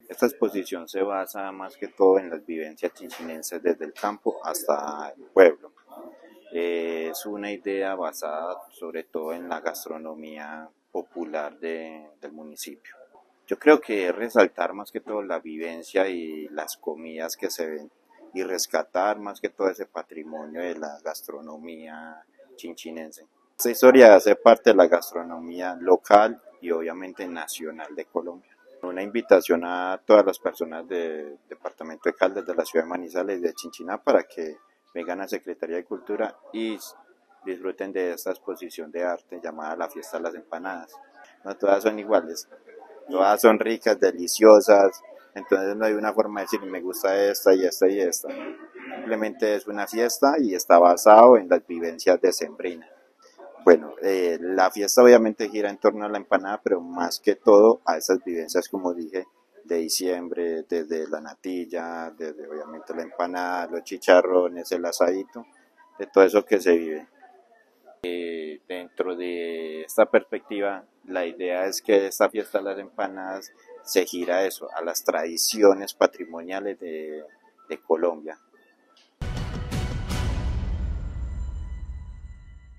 Esta exposición se basa más que todo en las vivencias chinchinenses desde el campo hasta el pueblo. Es una idea basada sobre todo en la gastronomía popular del municipio. Yo creo que es resaltar más que todo la vivencia y las comidas que se ven y rescatar más que todo ese patrimonio de la gastronomía chinchinense. Esta historia hace parte de la gastronomía local y obviamente nacional de Colombia. Una invitación a todas las personas del departamento de Caldas, de la ciudad de Manizales y de Chinchiná para que vengan a Secretaría de Cultura y disfruten de esta exposición de arte llamada La Fiesta de las Empanadas. No todas son iguales, todas son ricas, deliciosas, entonces no hay una forma de decir me gusta esta y esta y esta. Simplemente es una fiesta y está basado en las vivencias decembrinas. Bueno, la fiesta obviamente gira en torno a la empanada, pero más que todo a esas vivencias, como dije, de diciembre, desde la natilla, desde obviamente la empanada, los chicharrones, el asadito, de todo eso que se vive. Dentro de esta perspectiva, la idea es que esta fiesta de las empanadas se gira a eso, a las tradiciones patrimoniales de Colombia.